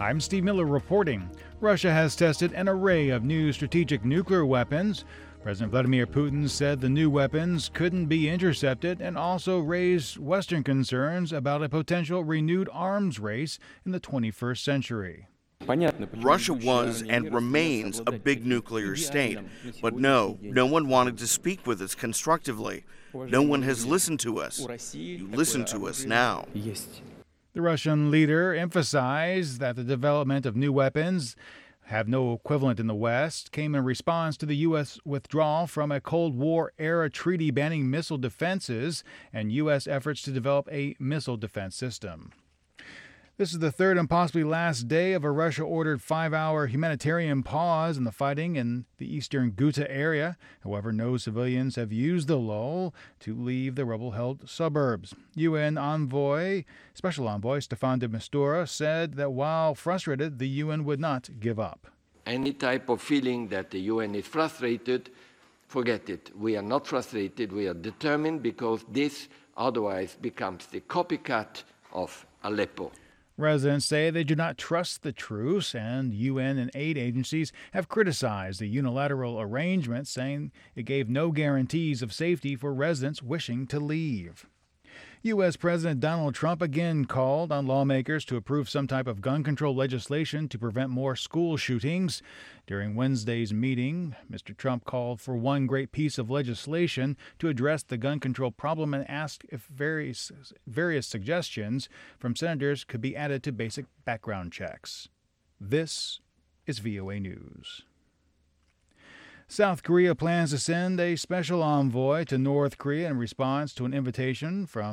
I'm Steve Miller reporting. Russia has tested an array of new strategic nuclear weapons. President Vladimir Putin said the new weapons couldn't be intercepted and also raised Western concerns about a potential renewed arms race in the 21st century. Russia was and remains a big nuclear state, but no one wanted to speak with us constructively. No one has listened to us. You listen to us now. The Russian leader emphasized that the development of new weapons have no equivalent in the West came in response to the U.S. withdrawal from a Cold War-era treaty banning missile defenses and U.S. efforts to develop a missile defense system. This is the third and possibly last day of a Russia-ordered 5-hour humanitarian pause in the fighting in the eastern Ghouta area. However, no civilians have used the lull to leave the rebel-held suburbs. UN Special Envoy Staffan de Mistura said that while frustrated, the UN would not give up. Any type of feeling that the UN is frustrated, forget it. We are not frustrated. We are determined because this otherwise becomes the copycat of Aleppo. Residents say they do not trust the truce, and UN and aid agencies have criticized the unilateral arrangement, saying it gave no guarantees of safety for residents wishing to leave. U.S. President Donald Trump again called on lawmakers to approve some type of gun control legislation to prevent more school shootings. During Wednesday's meeting, Mr. Trump called for one great piece of legislation to address the gun control problem and asked if various suggestions from senators could be added to basic background checks. This is VOA News. South Korea plans to send a special envoy to North Korea in response to an invitation from